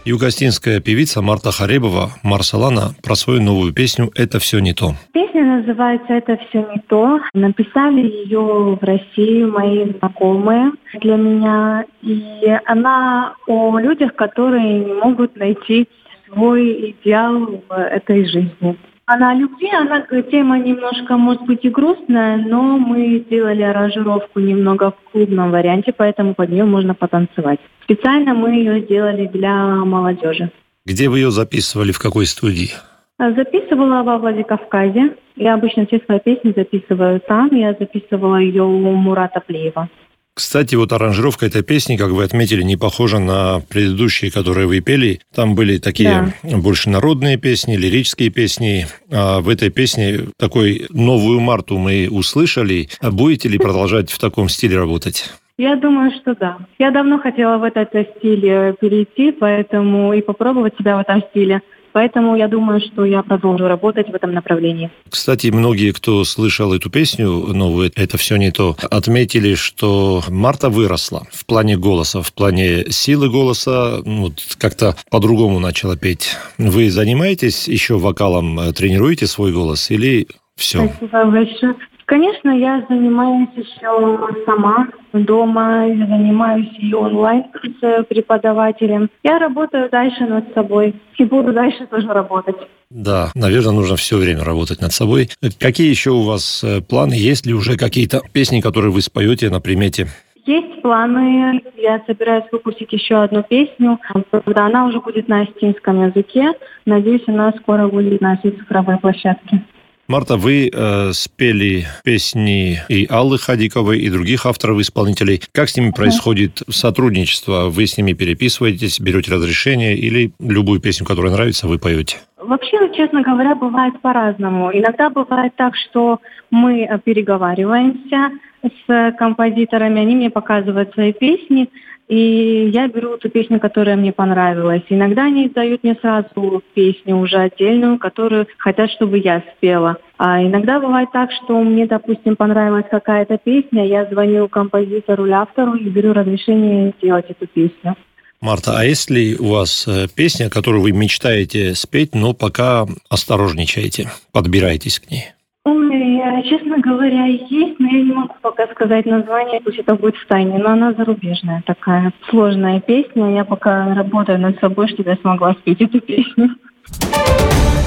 Югостинская певица Марта Харебова, Марсалана, про свою новую песню «Это все не то». Песня называется «Это все не то». Написали ее в России мои знакомые для меня. И она о людях, которые не могут найти свой идеал в этой жизни. Она о любви, тема немножко, может быть, и грустная, но мы сделали аранжировку немного в клубном варианте, поэтому под нее можно потанцевать. Специально мы ее сделали для молодежи. Где вы ее записывали, в какой студии? Записывала во Владикавказе. Я обычно все свои песни записываю там. Я записывала ее у Мурата Плеева. Кстати, вот аранжировка этой песни, как вы отметили, не похожа на предыдущие, которые вы пели. Там были такие больше народные песни, лирические песни. А в этой песне такой новую Марту мы услышали. А будете ли продолжать в таком стиле работать? Я думаю, что да. Я давно хотела в этот стиль перейти, поэтому и попробовать себя в этом стиле. Поэтому я думаю, что я продолжу работать в этом направлении. Кстати, многие, кто слышал эту песню новую «Это все не то», отметили, что Марта выросла в плане голоса, в плане силы голоса, как-то по-другому начала петь. Вы занимаетесь еще вокалом, тренируете свой голос или все? Спасибо большое. Конечно, я занимаюсь еще сама дома, я занимаюсь и онлайн с преподавателем. Я работаю дальше над собой и буду дальше тоже работать. Да, наверное, нужно все время работать над собой. Какие еще у вас планы? Есть ли уже какие-то песни, которые вы споете на примете? Есть планы. Я собираюсь выпустить еще одну песню. Когда она уже будет на астинском языке. Надеюсь, она скоро будет на всей цифровой площадке. Марта, вы спели песни и Аллы Хадиковой, и других авторов-исполнителей. Как с ними происходит сотрудничество? Вы с ними переписываетесь, берете разрешение или любую песню, которая нравится, вы поете? Вообще, честно говоря, бывает по-разному. Иногда бывает так, что мы переговариваемся с композиторами, они мне показывают свои песни, и я беру ту песню, которая мне понравилась. Иногда они дают мне сразу песню уже отдельную, которую хотят, чтобы я спела. А иногда бывает так, что мне, допустим, понравилась какая-то песня, я звоню композитору или автору и беру разрешение сделать эту песню. Марта, а есть ли у вас песня, которую вы мечтаете спеть, но пока осторожничаете, подбираетесь к ней? Честно говоря, есть, но я не могу пока сказать название, пусть это будет в тайне, но она зарубежная такая, сложная песня. Я пока работаю над собой, чтобы я смогла спеть эту песню.